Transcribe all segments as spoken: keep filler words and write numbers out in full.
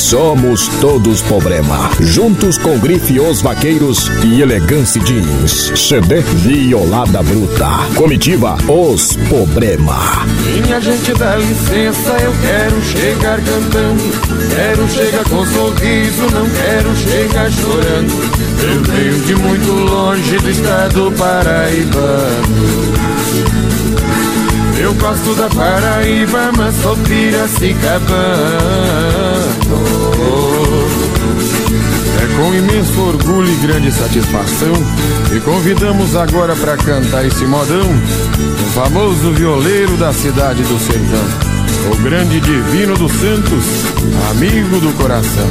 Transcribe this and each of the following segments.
Somos todos problema. Juntos com Grife Os Vaqueiros e Elegance Jeans. C D Violada Bruta. Comitiva Os Problema. Minha gente, dá licença, eu quero chegar cantando. Quero chegar com sorriso, não quero chegar chorando. Eu venho de muito longe do estado paraibano. Eu gosto da Paraíba, mas sou piracicabano. É com imenso orgulho e grande satisfação que convidamos agora para cantar esse modão o famoso violeiro da cidade do sertão, o grande Divino dos Santos, amigo do coração.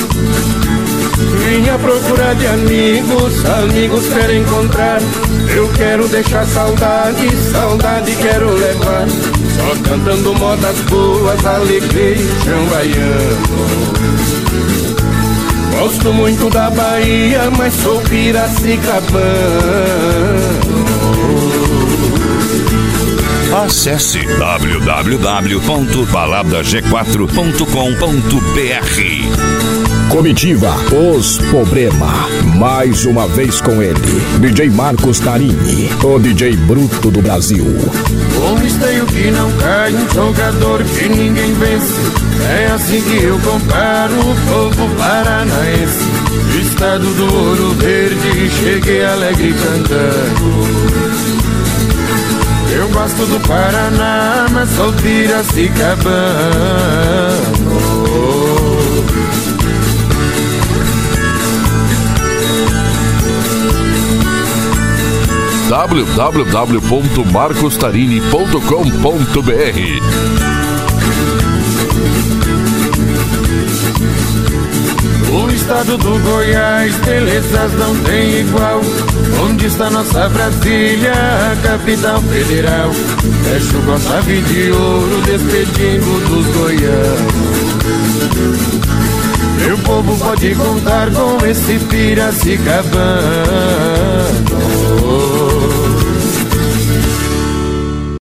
Vim à procura de amigos, amigos quero encontrar. Eu quero deixar saudade, saudade quero levar. Só cantando modas boas, alegria e chão baiano. Gosto muito da Bahia, mas sou piracicabano. Acesse w w w ponto balada g quatro ponto com ponto b r. Comitiva Os Problema. Mais uma vez com ele, D J Marcos Tarini, o D J bruto do Brasil. Um esteio que não cai, um jogador que ninguém vence. É assim que eu comparo o povo paranaense. Estado do Ouro Verde, cheguei alegre cantando. Eu gosto do Paraná, mas sou piracicabano. w w w ponto marcos tarini ponto com ponto b r. O estado do Goiás, belezas não tem igual. Onde está nossa Brasília, a capital federal? Fecho com chave de ouro, despedindo dos goianos. Meu povo pode contar com esse piracicabano.